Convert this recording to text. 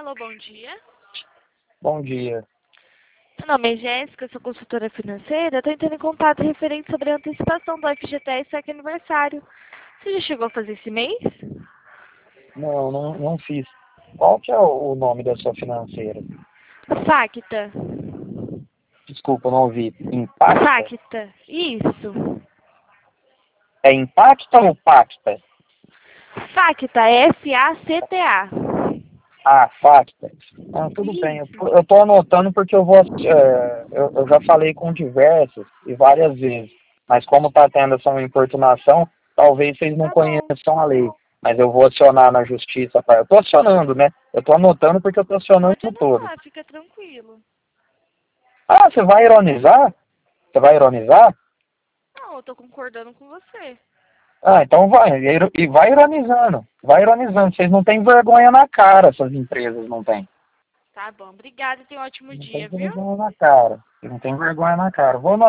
Alô, bom dia. Bom dia. Meu nome é Jéssica, sou consultora financeira. Estou entrando em contato referente sobre a antecipação do FGTS aqui aniversário. Você já chegou a fazer esse mês? Não fiz. Qual que é o nome da sua financeira? Facta. Desculpa, eu não ouvi. Impacta? Facta. Isso. É Impacta ou Pacta? Facta. F-A-C-T-A. Ah, Facta. Ah, tudo bem. Isso. Eu tô anotando porque eu já falei com diversos e várias vezes. Mas como está tendo essa importunação, talvez vocês não Tá bom. conheçam a lei. Mas eu vou acionar na justiça. Eu tô acionando, né? Eu tô anotando porque eu tô acionando Pode todos. anotar, fica tranquilo. Ah, você vai ironizar? Você vai ironizar? Não, eu tô concordando com você. Ah, então vai. E vai ironizando. Vai ironizando. Vocês não têm vergonha na cara, essas empresas não têm. Tá bom. Obrigada e tenha um ótimo Não tem dia, viu? vergonha na cara. Vocês não têm vergonha na cara. Vou